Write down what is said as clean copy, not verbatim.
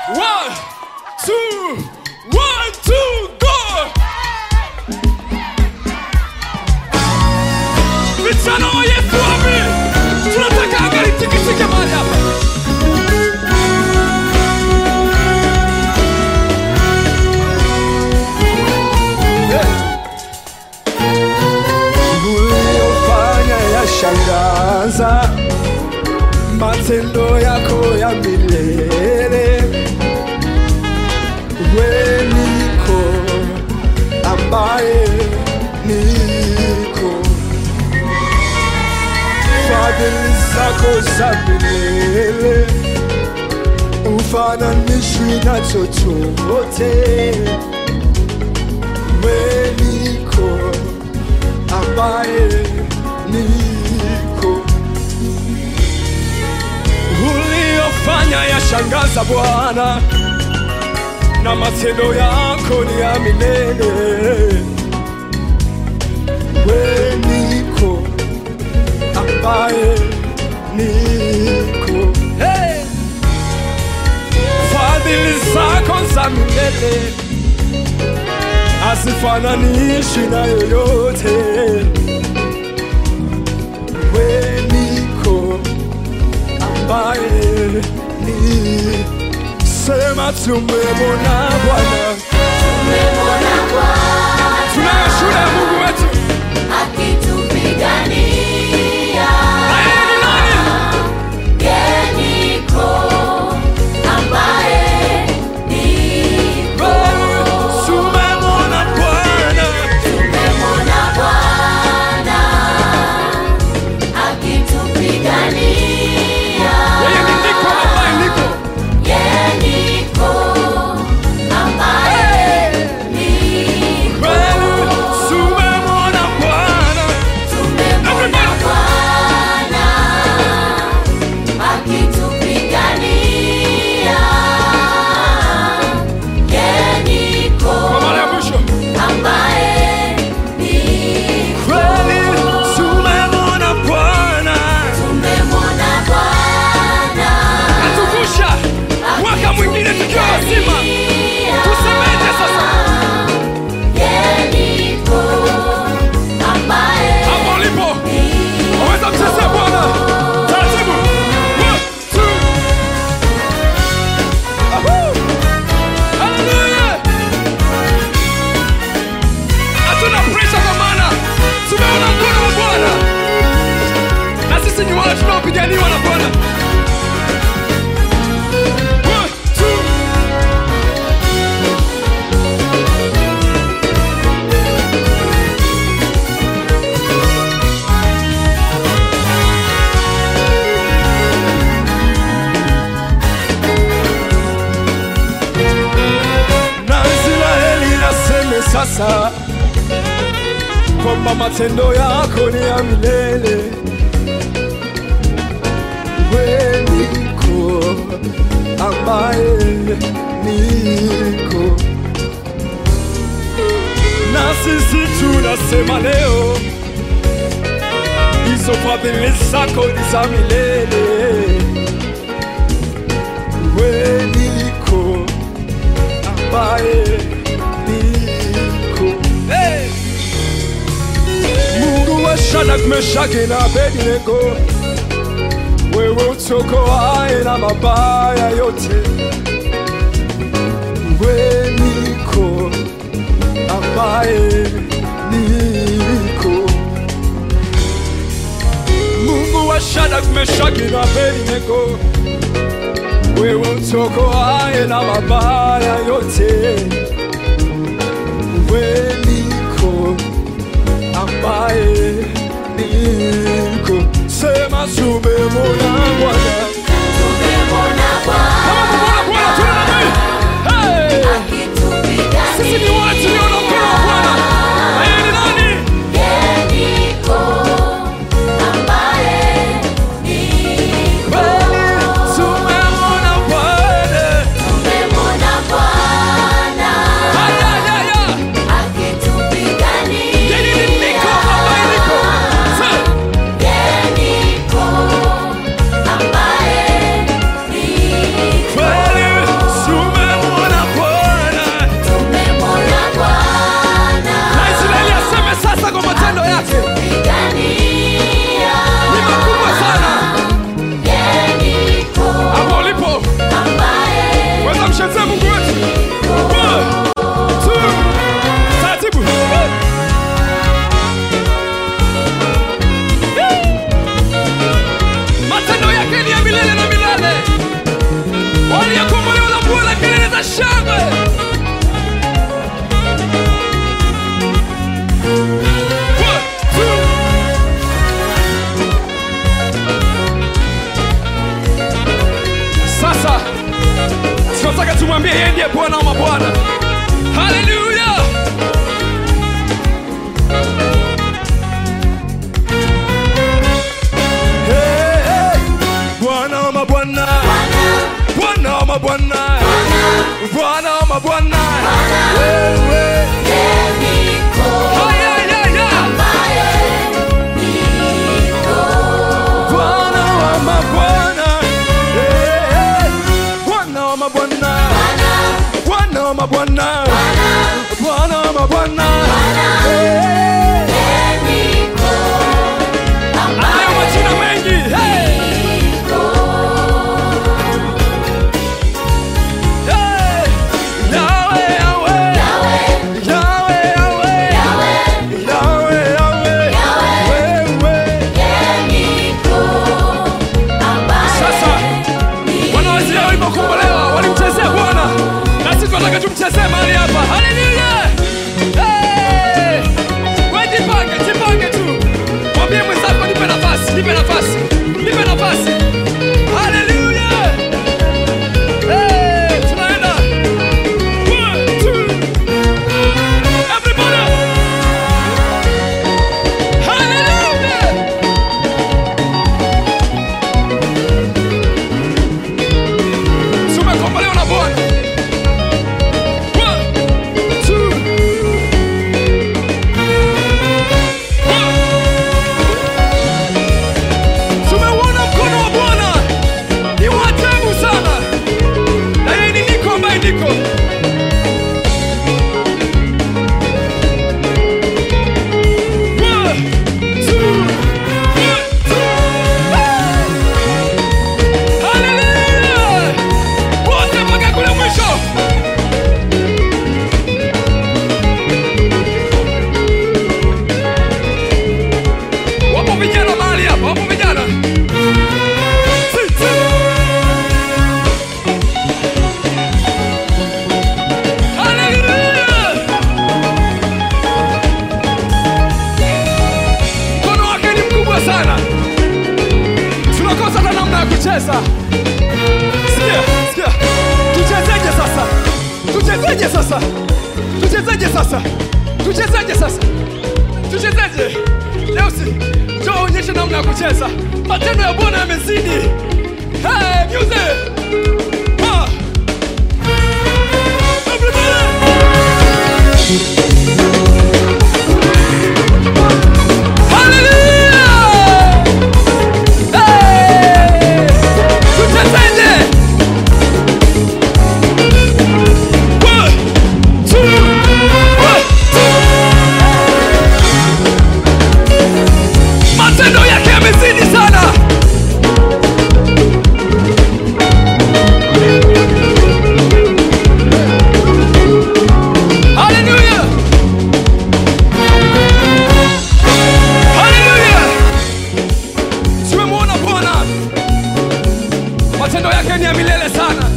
One, two, go! Vijana wa Yesu wapi? Tunataka gari tikisike mahali hapa. Uliyofanya yashangaza, matendo yako ya milele. Wewe niko ambaye niko, fadhili zako za milele ufananishwi na chochote. Wewe niko ambaye niko, Uliyofanya yashangaza Bwana, na matendo yako ni ya milele. wewe niko ambaye niko, Hey! Fadhili zako za milele hazifananishwi na yoyote. wewe niko ambaye niko. Sema tumemwona Bwana, tunashuhudia Mungu wetu akitupigania. Yeye ni nani? Yeye niko ambaye niko. Tumemwona Bwana, Tumemwona Bwana akitupigania. yeye ni niko ambaye niko. Yeye niko ambaye niko. Tumemwona Bwana, Tumemwona Bwana akitupigania. Yeye niko kwa mara ya mwisho. ambaye niko. Kweli tumemwona Bwana, Tumemwona Bwana atuvusha mwaka mwingine tukiwa wazima. Tusemeje sasa? Yeye niko ambaye Hapo ulipo waweza mchezea Bwana taratibu. One, two. Ahoo! Hallelujah! Hatuna pressure kwa maana tumeona mkono wa Bwana, na sisi ni wale tunaopiganiwa na Bwana. One, two. Na Israeli naseme sasa kwamba matendo yako ni ya milele. wewe niko ambaye niko, Na sisi tunasema leo hizo fadhili zako ni za milele. wewe niko ambaye niko. Hey! Mungu wa Shadraka, Meshaki na Abednego, wewe utuokoaye na mabaya yote. Wewe niko ambaye niko, Mungu wa Shadraka, Meshaki na Abednego, wewe utuokoaye na mabaya yote. wewe niko ambaye niko. Sema tumemwona Bwana. tumemwona Kama kumwona Bwana tuna nani? Hey! Sisi ni wale tuliona mkono wa Bwana. Na yeye ni nani? Yeye niko ambaye niko. Tumemwona Bwana. Tumemwona Bwana Haya, haya, haya. akitupigania. Yeye ni niko ambaye niko. Say. Yeye niko ambaye shangwe. One, two. Sasa tunataka tumwambie yeye ndiye Bwana wa mabwana. Haleluya! Bwana wa mabwana, Bwana wa mabwana, Bwana wa mabwana, wewe Bwana wa mabwana, Bwana wa mabwana, Bwana wa mabwana, Bwana wa mabwana, anayo majina mengi. Tumchezee mahali hapa. Haleluya! Hey! Wewe jipange tu. Mwambie mwenzako nipe nafasi, nipe nafasi, nipe nafasi. Haleluya! Hey! Tunaenda. 1, 2. Everybody! Haleluya! Tumekombolewa na Bwana. Kucheza. Sikia. Tuchezeje? Leo njoo onyesha namna ya kucheza. Matendo ya Bwana yamezidi. Hey, music. Matendo yake ni ya milele sana.